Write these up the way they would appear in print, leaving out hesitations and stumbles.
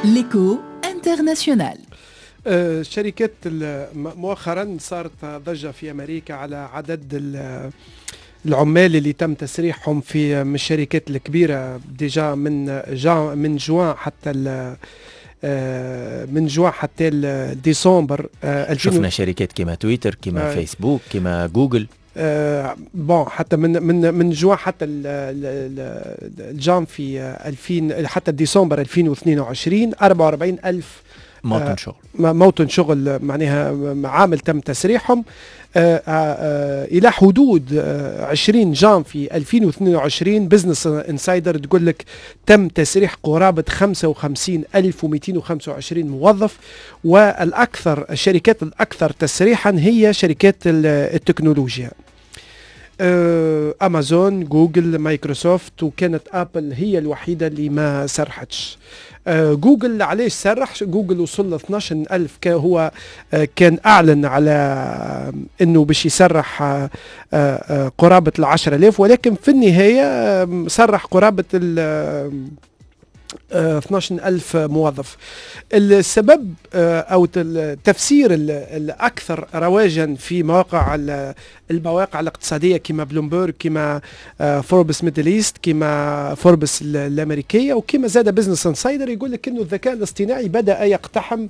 ليكو انترناسيونال. شركات مؤخرا صارت ضجة في أمريكا على عدد العمال اللي تم تسريحهم في من الشركات الكبيرة ديجا من جوان حتى ديسمبر. شفنا شركات كما تويتر كما فيسبوك كما جوجل. حتى من جوان حتى الجان في 2000 حتى ديسمبر 2022 44,000 موطن شغل معناها عامل تم تسريحهم إلى حدود 20 جانفي 2022. بزنس انسايدر تقول لك تم تسريح قرابة 55,225 موظف، والأكثر الشركات الأكثر تسريحا هي شركات التكنولوجيا، أمازون، جوجل، مايكروسوفت، وكانت أبل هي الوحيدة اللي ما سرحتش. جوجل علاش سرح؟ جوجل وصل ل 12,000 هو كان أعلن على أنه باش يسرح قرابة 10,000، ولكن في النهاية سرح قرابة 12,000 موظف. السبب أو التفسير الأكثر رواجا في المواقع الاقتصادية كما بلومبرغ، كما فوربس ميدل ايست، كما فوربس الأمريكية، وكما زاد بزنس انسايدر يقول لك أنه الذكاء الاصطناعي بدأ يقتحم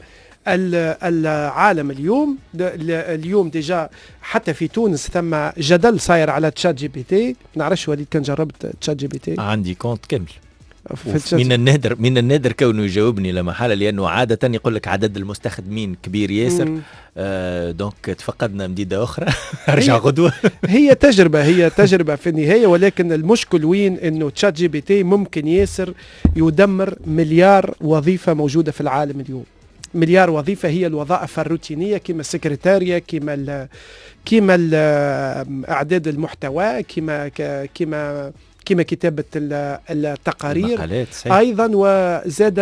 العالم اليوم ديجا. حتى في تونس ثم جدل صاير على تشات جي بي تي. نعرفش وليد كان جربت تشات جي بي تي؟ عندي كونت كامل. من النادر كونه يجاوبني لما حالة، لأنه عادة يقول لك عدد المستخدمين كبير ياسر. دونك تفقدنا مديدة أخرى. أرجع غدوة. هي تجربة في النهاية، ولكن المشكل وين إنه تشات جي بي تي ممكن ياسر يدمر مليار وظيفة موجودة في العالم اليوم. مليار وظيفة هي الوظائف الروتينية كما السكرتارية، كما إعداد المحتوى، كما كتابة التقارير أيضا، وزاد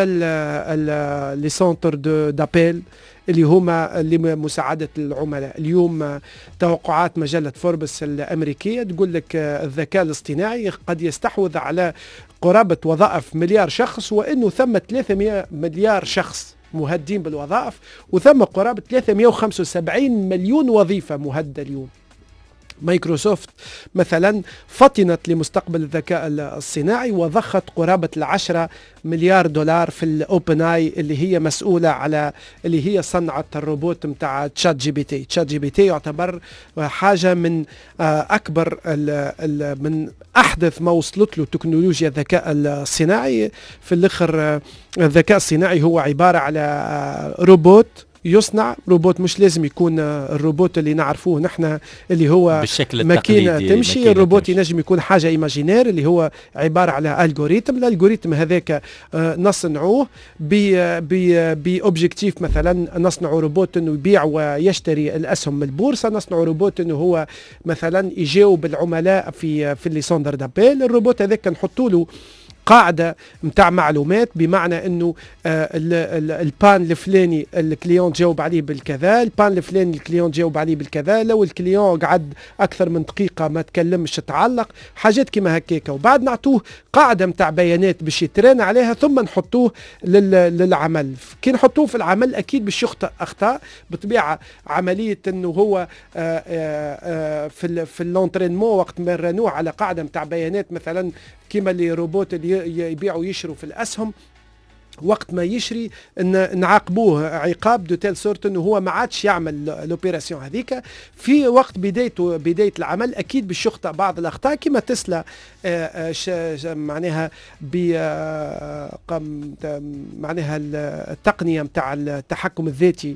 لي سونتر دابيل اللي هما لمساعدة العملاء. اليوم توقعات مجلة فوربس الأمريكية تقول لك الذكاء الاصطناعي قد يستحوذ على قرابة وظائف مليار شخص، وإنه ثم 300 مليار شخص مهدين بالوظائف، وثم قرابة 375 مليون وظيفة مهدة اليوم. مايكروسوفت مثلا فطنت لمستقبل الذكاء الصناعي وضخت قرابة 10 مليار دولار في الأوبن آي اللي هي مسؤولة على اللي هي صنعت الروبوت متاع تشات جي بي تي. تشات جي بي تي يعتبر حاجة من أكبر من أحدث ما وصلت له تكنولوجيا الذكاء الصناعي. في الآخر الذكاء الصناعي هو عبارة على روبوت يصنع، روبوت مش لازم يكون الروبوت اللي نعرفوه نحن اللي هو ماكينة تمشي. الروبوت ينجم يكون حاجة إيماجينير اللي هو عبارة على الالغوريتم هذاك نصنعوه بأوبجيكتيف. مثلا نصنع روبوت انه يبيع ويشتري الأسهم من البورصة، نصنع روبوت انه هو مثلا يجاوب العملاء في اللي سوندر دابيل. الروبوت هذاك نحطوا له قاعدة متاع معلومات، بمعنى انه البان الفلاني الكليون جاوب عليه بالكذا، البان الفلاني الكليون جاوب عليه بالكذا، لو الكليون قعد اكثر من دقيقة ما تكلمش تعلق، حاجات كما هكاكا. وبعد نعطوه قاعدة متاع بيانات باش يتران عليها، ثم نحطوه للعمل. كي نحطوه في العمل اكيد باش يخطئ اخطاء بطبيعة. عملية انه هو في اللونترينمون وقت ما رنوه على قاعدة متاع بيانات مثلا كما اللي روبوت اللي يبيعوا ويشروا في الأسهم، وقت ما يشري نعاقبوه عقاب دو تيل سورت انه هو ما عادش يعمل الاوبيراسيون هذيك في وقت بدايه العمل. اكيد باش يخطئ بعض الاخطاء كما تسلا معناها معناها التقنيه نتاع التحكم الذاتي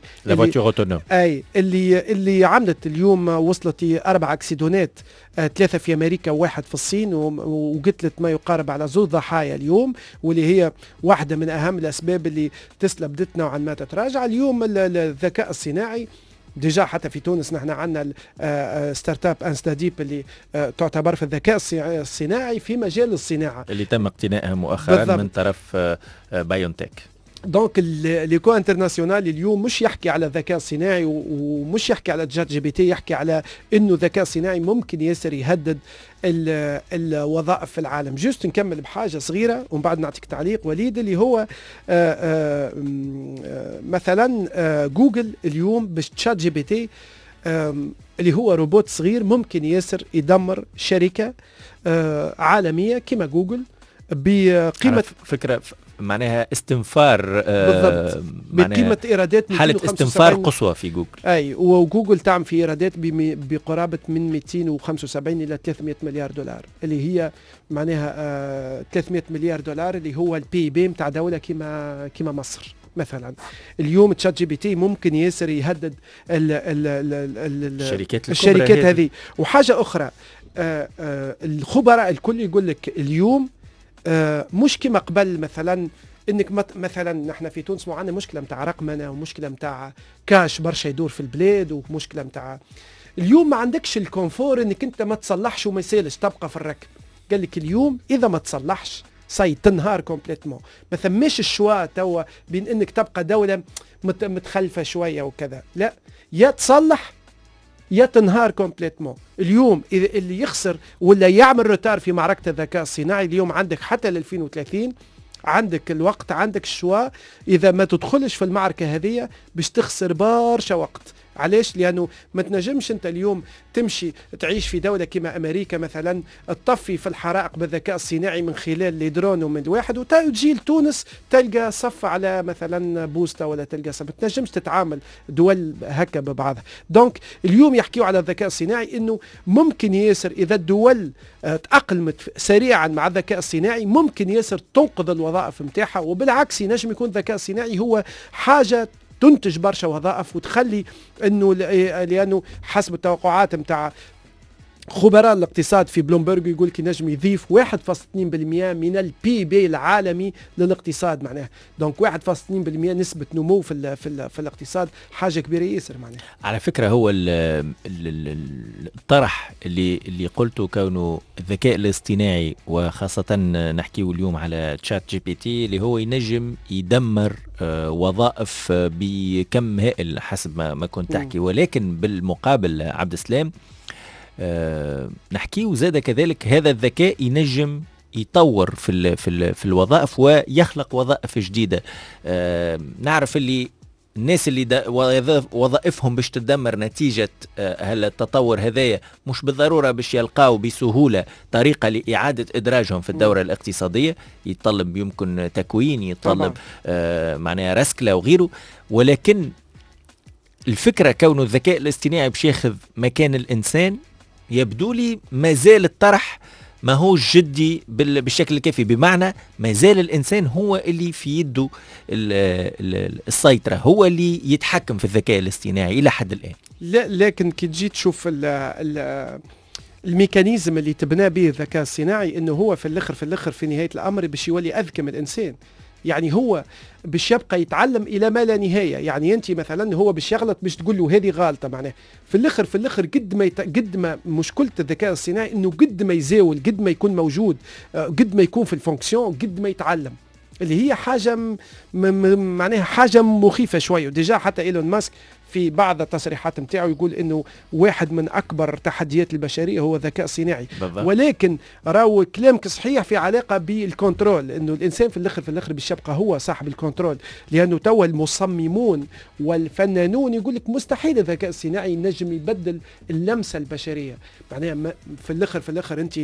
اللي عملت اليوم وصلت 4 اكسيدونات، 3 في امريكا وواحد في الصين، وقتلت ما يقارب على 2 ضحايا اليوم، واللي هي واحدة من أهم الأسباب اللي تسلا بدت نوعا ما تتراجع. اليوم الذكاء الصناعي ديجا حتى في تونس نحن عندنا ستارت اب انستاديب اللي تعتبر في الذكاء الصناعي في مجال الصناعة اللي تم اقتنائها مؤخرا من طرف بايونتك. دونك ليكو انترناسيونال اليوم مش يحكي على الذكاء الصناعي ومش يحكي على تشات جي بي تي، يحكي على انه الذكاء الصناعي ممكن ياسر يهدد الوظائف في العالم. جوست نكمل بحاجه صغيره ومن بعد نعطيك تعليق وليد، اللي هو مثلا جوجل اليوم بتشات جي بي تي اللي هو روبوت صغير ممكن ياسر يدمر شركه عالميه كما جوجل بقيمه فكره معناها استنفار بالضبط بقيمة إيرادات حالة استنفار قصوى في جوجل. أي وجوجل تعمل في إيرادات بقرابة من 275 إلى 300 مليار دولار، اللي هي معناها 300 مليار دولار اللي هو البي بي متاع دولة كما مصر مثلا. اليوم تشات جي بي تي ممكن ياسر يهدد الشركات هذه. وحاجة أخرى الخبراء الكل يقول لك اليوم مش كما قبل مثلا انك مثلا نحن في تونس معنا مشكله متاع رقمنه ومشكله متاع كاش برشا يدور في البلاد ومشكله متاع اليوم ما عندكش الكونفور انك انت ما تصلحش وما يسالش تبقى في الركب. قال لك اليوم اذا ما تصلحش تنهار كومبليتمون، ما ثماش الشوا توا بين انك تبقى دوله متخلفه شويه وكذا، لا يا تصلح يا تنهار كومبليتمون. اليوم اللي يخسر ولا يعمل روتار في معركة الذكاء الصناعي اليوم عندك حتى ل 2030 عندك الوقت، عندك الشوا، إذا ما تدخلش في المعركة هذه باش تخسر برشا وقت. علاش؟ لأنه ما تنجمش أنت اليوم تمشي تعيش في دولة كما أمريكا مثلا تطفي في الحرائق بالذكاء الصناعي من خلال لي درون ومن واحد وتجي لتونس تلقى صف على مثلا بوستا ولا تلقى صف. ما تنجمش تتعامل دول هكا ببعضها. دونك اليوم يحكيوا على الذكاء الصناعي أنه ممكن ياسر إذا الدول تأقلمت سريعا مع الذكاء الصناعي ممكن ياسر تنقذ الوظائف متاعها، وبالعكس ينجم يكون الذكاء الصناعي هو حاجة تنتج برشا وظائف وتخلي انه لانه حسب التوقعات متاع خبراء الاقتصاد في بلومبرج يقول لك ينجم يضيف 1.2% من البي بي العالمي للاقتصاد معناها. دونك 1.2% نسبة نمو في الاقتصاد حاجة كبيرة ياسر معناها. على فكرة هو الطرح اللي قلته كونه الذكاء الاصطناعي وخاصة نحكيه اليوم على تشات جي بي تي اللي هو ينجم يدمر وظائف بكم هائل حسب ما كنت تحكي، ولكن بالمقابل عبد السلام نحكيه زاد كذلك هذا الذكاء ينجم يطور في الوظائف ويخلق وظائف جديدة. نعرف اللي الناس اللي وظائفهم باش تدمر نتيجة التطور هذايا مش بالضرورة باش يلقاو بسهولة طريقة لإعادة إدراجهم في الدورة الاقتصادية، يتطلب يمكن تكوين، يتطلب معناها رسكلة وغيره. ولكن الفكرة كونه الذكاء الاصطناعي باش ياخذ مكان الإنسان يبدو لي ما زال الطرح ما هو جدي بالشكل الكافي، بمعنى ما زال الإنسان هو اللي في يده السيطرة، هو اللي يتحكم في الذكاء الاصطناعي إلى حد الآن. لا لكن كي تجي تشوف الميكانيزم اللي تبنى به الذكاء الصناعي انه هو في الاخر في نهاية الأمر باش يولي أذكى من الإنسان. يعني هو باش يبقى يتعلم الى ما لا نهايه. يعني انت مثلا هو باش يغلط باش تقول له هذه غلطه معناه في الاخر قد ما مشكله الذكاء الصناعي انه قد ما يزاول قد ما يكون موجود قد ما يكون في الفونكسيون قد ما يتعلم، اللي هي حاجه معناها حاجه مخيفه شويه. وديجا حتى ايلون ماسك في بعض التصريحات نتاعو يقول انه واحد من اكبر تحديات البشريه هو الذكاء الصناعي. ولكن راهو كلامك صحيح في علاقه بالكنترول، انه الانسان في الاخر باش يبقى هو صاحب الكنترول، لانه توا المصممون والفنانون يقول لك مستحيل الذكاء الصناعي ينجم يبدل اللمسه البشريه. معناها في الاخر انت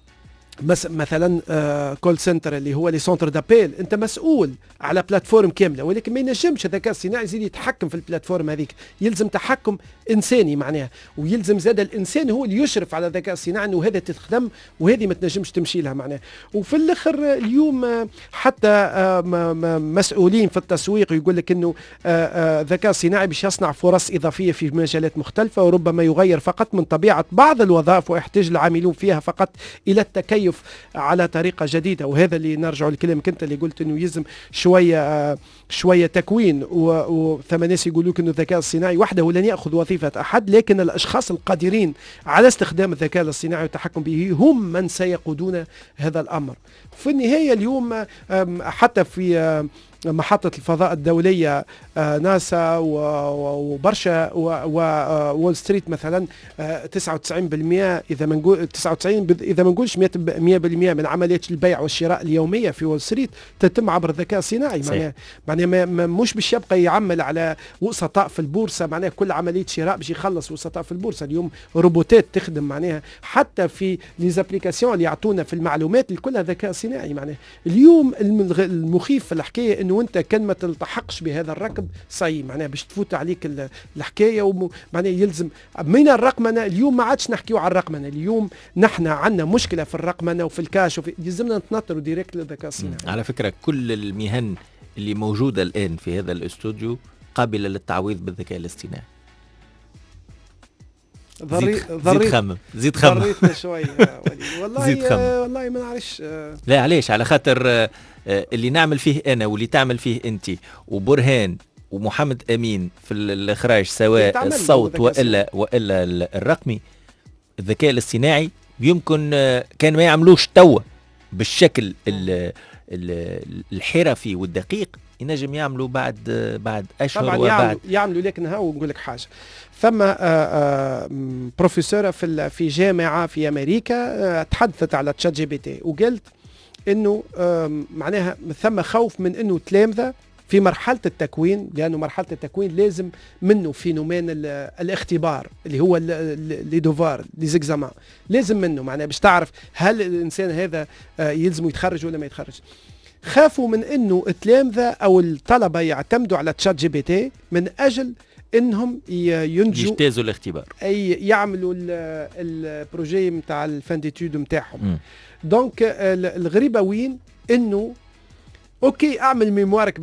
مثلا كول سنتر اللي هو لي سونتر دابيل، انت مسؤول على بلاتفورم كامله، ولكن ما ينجمش الذكاء الصناعي يزيد يتحكم في البلاتفورم هذيك، يلزم تحكم انساني معناها، ويلزم زاد الانسان هو اللي يشرف على الذكاء الصناعي انه هذا تخدم وهذه ما تنجمش تمشي لها معناها. وفي الاخر اليوم حتى مسؤولين في التسويق يقول لك انه الذكاء الصناعي باش يصنع فرص اضافيه في مجالات مختلفه، وربما يغير فقط من طبيعه بعض الوظائف ويحتاج العاملون فيها فقط الى التكيف على طريقة جديدة. وهذا اللي نرجع لكلامك انت اللي قلت انه يلزم شوية تكوين، وثم ناس يقولوا انه الذكاء الصناعي وحده لن يأخذ وظيفة احد، لكن الاشخاص القادرين على استخدام الذكاء الصناعي والتحكم به هم من سيقودون هذا الامر. في النهاية اليوم حتى في محطة الفضاء الدولية ناسا وبرشا وول ستريت مثلا 99% إذا ما نقول 99 إذا ما نقولش 100% من عمليات البيع والشراء اليومية في وول ستريت تتم عبر الذكاء الصناعي. معناها مش باش يبقى يعمل على وسطاء في البورصة، معناها كل عملية شراء باش يخلص وسطاء في البورصة. اليوم روبوتات تخدم معناها حتى في ليزابليكاسيون اللي يعطونا في المعلومات اللي كلها ذكاء صناعي. معناها اليوم المخيف في الحكاية انه انت كان ما تلتحقش بهذا الركب صحيح معناها باش تفوت عليك الحكاية معناها يلزم من الرقمنة. اليوم ما عادش نحكيو على الرقمنة، اليوم نحن عندنا مشكلة في الرقمنة وفي الكاش يلزمنا نتنطروا ديريكت للذكاء الصناعي. على فكرة كل المهن اللي موجودة الآن في هذا الاستوديو قابلة للتعويض بالذكاء الاصطناعي. زيد خمم ضريتنا شوية والله ما نعرفش. لا علاش؟ على خاطر اللي نعمل فيه أنا واللي تعمل فيه أنت وبرهان ومحمد أمين في الإخراج سواء الصوت وإلا الرقمي، الذكاء الاصطناعي يمكن كان ما يعملوش توا بالشكل الحرفي والدقيق، ينجم يعملوا بعد أشهر طبعا وبعد يعملوا. لكن هاو نقول لك حاجة، ثم بروفيسورة في جامعة في أمريكا تحدثت على تشات جي بي تي وقالت إنه معناها ثم خوف من إنه تلامذة في مرحلة التكوين، لأنه مرحلة التكوين لازم منه فينومين الاختبار اللي هو لي دوفار لي زيكزامان، لازم منه معناها باش تعرف هل الإنسان هذا يلزم يتخرج ولا ما يتخرج. خافوا من إنه التلامذة أو الطلبة يعتمدوا على تشات جي بي تي من أجل انهم ينجوا يجتازوا الاختبار، اي يعملوا البروجي نتاع الفان ديتود نتاعهم. دونك الغريبه وين انه اوكي اعمل ميموارك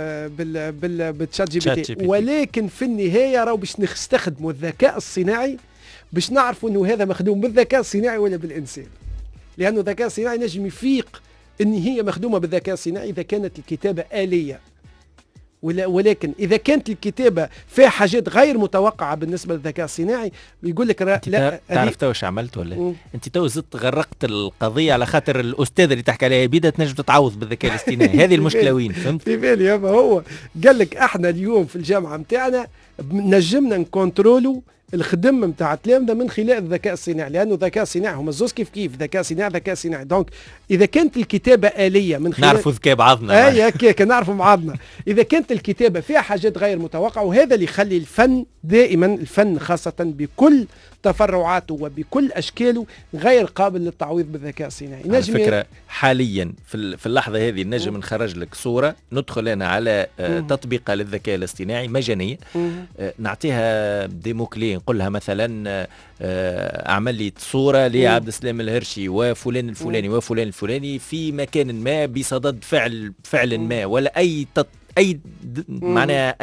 بالتشات جي بي تي، ولكن في النهايه راهو باش نستخدموا الذكاء الصناعي باش نعرفوا انه هذا مخدوم بالذكاء الصناعي ولا بالانسان، لانه الذكاء الصناعي نجم يفيق ان هي مخدومه بالذكاء الصناعي اذا كانت الكتابه آلية، ولكن إذا كانت الكتابة فيها حاجات غير متوقعة بالنسبة للذكاء الصناعي يقول لك لا. تعرف تو واش عملت ولا؟ أنت تو زدت غرقت القضية على خاطر الأستاذ اللي تحكي عليها بيدا تنجم تتعوض بالذكاء الاصطناعي. هذه المشكلة وين؟ فهمت؟ في بالي هو قال لك احنا اليوم في الجامعة متاعنا نجمنا نكونترولو الخدم نتاع التلامذة من خلال الذكاء الصناعي، لانه الذكاء الصناعي هما زوز كيف ذكاء صناعي. دونك اذا كانت الكتابه آلية من خلال نعرفوا ذكاء بعضنا، اي هكاك نعرفوا بعضنا، اذا كانت الكتابه فيها حاجات غير متوقعه، وهذا اللي يخلي الفن دائما، الفن خاصه بكل تفرعاته وبكل اشكاله غير قابل للتعويض بالذكاء الصناعي. على فكره حاليا في اللحظه هذه نجم نخرج لك صوره، ندخل انا على تطبيقه للذكاء الاصطناعي مجانيه، نعطيها ديمو كلي، نقول لها مثلا اعمل لي صوره لعبد السلام الهرشي وفلان الفلاني وفلان الفلاني في مكان ما بصدد فعل ما، ولا اي معناها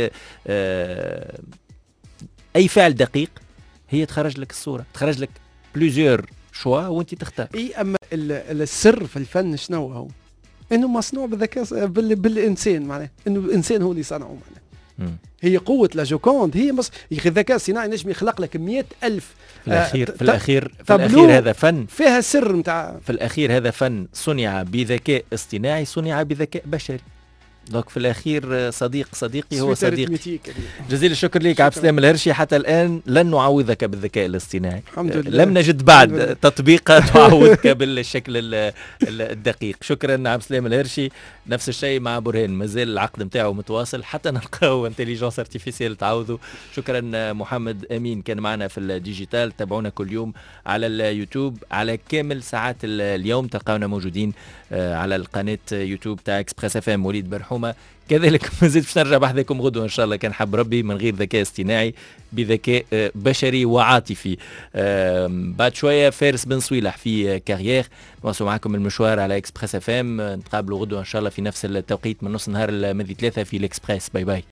اي فعل دقيق، هي تخرج لك الصوره، تخرج لك بليزيور شوا وانت تختار. اما السر في الفن شنو هو؟ انه مصنوع بالذكاء بالانسان، معناه انه الانسان هو اللي صنعه، معناه هي قوة لاجوكوند، هي الذكاء الصناعي نجم يخلق لك 100,000 في الأخير هذا فن فيها سر نتاع، في الأخير هذا فن صنع بذكاء اصطناعي صنع بذكاء بشري. دوك في الأخير صديقي هو صديقي. جزيل الشكر لك عبد السلام الهرشي. حتى الآن لن نعوضك بالذكاء الاصطناعي، الحمد لله. لم نجد بعد تطبيق تعوضك بالشكل الدقيق. شكرا عبد السلام الهرشي. نفس الشيء مع برهان، مازال العقد نتاعو متواصل حتى نلقاو انتليجنس ارتيفيسيال تعوضوا. شكرا محمد أمين كان معنا في الديجيتال. تابعونا كل يوم على اليوتيوب على كامل ساعات اليوم، تلقاونا موجودين على القناة يوتيوب تاع اكسبريس اف ام وليد برحومة. كذلك مازال باش نرجع بحذاكم غدوة ان شاء الله كان حب ربي، من غير ذكاء اصطناعي بذكاء بشري وعاطفي. بعد شوية فارس بن صويلح في كارير. نواصل معكم المشوار على اكسبريس اف ام. نتقابلوا غدوة ان شاء الله في نفس التوقيت من نص نهار الماضي 3 في الاكسبريس. باي باي.